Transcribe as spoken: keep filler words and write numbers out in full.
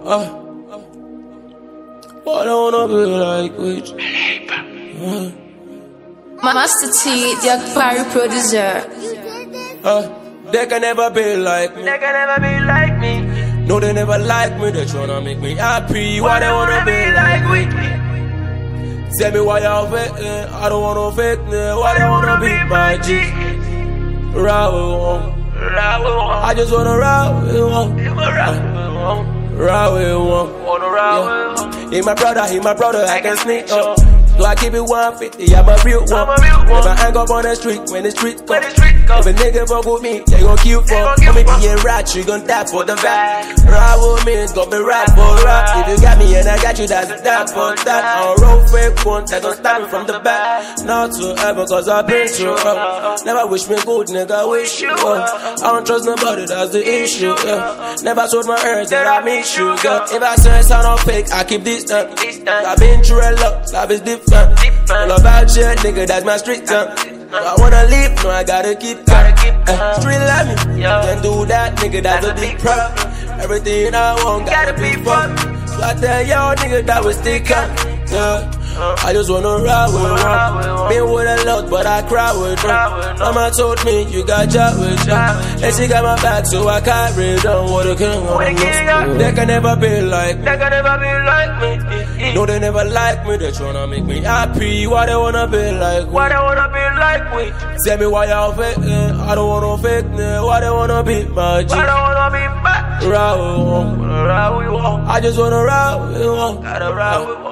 Uh, I don't wanna be like with uh, Master T, the Parry producer. uh, They can never be like me. They can never be like me. No, they never like me. They tryna make me happy. Why they wanna be like with me? Tell me why y'all fake, eh? I don't want no fake, eh? Why they wanna be my G? Ride with one. I just wanna ride with one. Ride with one. Yeah. He my brother, he my brother, I can sneak up. So I keep it one fifty, I'm a real one. Never hang up on the street when the street come. If a nigga fuck with me, they gon' kill for. Come me be a rat, you gon' die for the fact. Ride with me, it's gon' be rap for rap. If you got me and I got you, that's a that for that. I don't roll fake one, that gon' stop me from the back. Not to ever, cause I've been through up. Never wish me good, nigga, wish you up. I don't trust nobody, that's the issue, yeah. Never sold my earth that I miss you, girl. If I say it's not fake, I keep this done. I've been through a lot, life is different. All about shit, nigga, that's my street tongue. I wanna live, no, I gotta keep going. Uh, street love me, can't do that, nigga, that's a big problem. Everything I want, gotta be fun. So I tell y'all, nigga, that was stick up. Yeah. I just wanna ride with one. Been with a lot, but I cry with one. Mama told me you got job with you, and she got my back, so I carry on. What a king, what a king. They can never be like me. They can never be like me. No, they never like me. They tryna make me happy. Why they wanna be like me? Why they wanna be like me? Tell me why y'all fake, eh? I don't want no fake, eh? Why they wanna be my G? Why they wanna be my G? Ride with one. Ride with one. I just wanna ride with one. Gotta ride with one.